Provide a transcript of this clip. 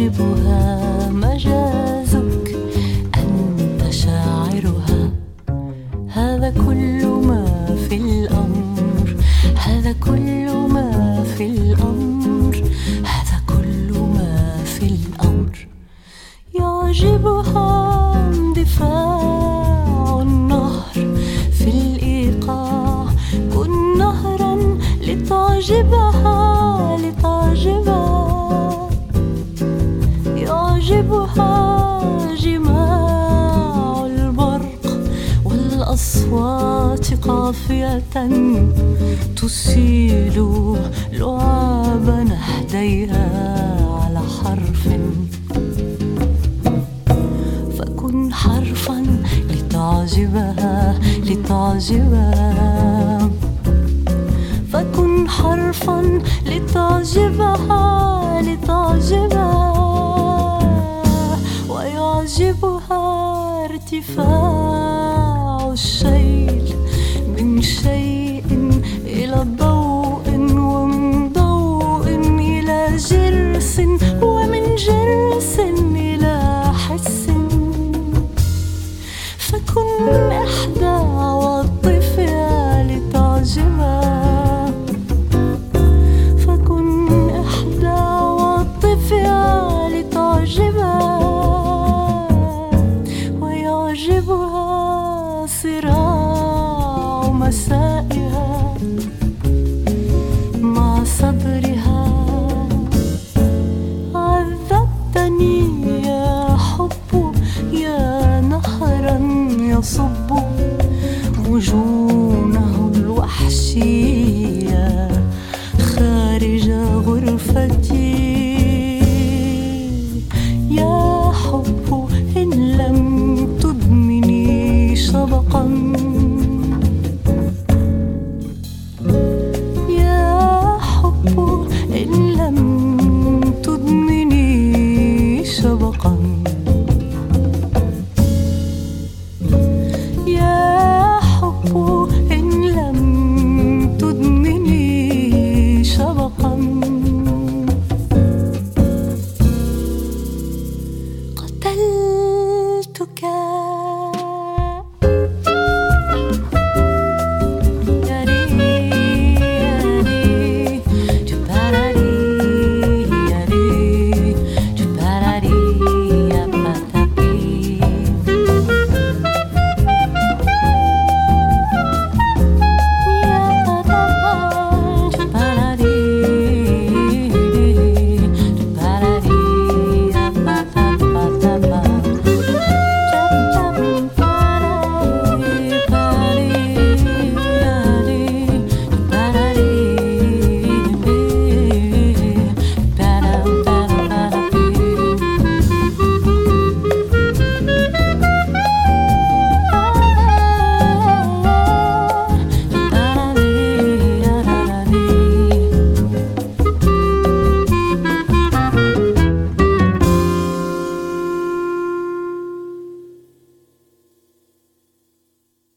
يعجبها مجازك، أنت شاعرها. هذا كل ما في الأمر، هذا كل ما في الأمر، هذا كل ما في الأمر. يعجبها اندفاع النهر في الإيقاع. كن نهرا لتعجبها، لتعجبها. يعجبها جماع البرق والأصوات قافية تسيل لعاب نهديها على حرف. فكن حرفا لتعجبها، لتعجبها. فكن حرفا لتعجبها، لتعجبها. ويعجبها ارتفاع الشيل من شيء إلى ضوء، ومن ضوء إلى جرس، ومن جرس إلى حس. فكن إحدى عواطفها لتعجبها. فكن إحدى عواطفها لتعجبها. ويعجبها صراع مسائها مع صدرها. عذبتني يا حب، يا نهرا يصب وجونه الوحشية خارج غرفتي.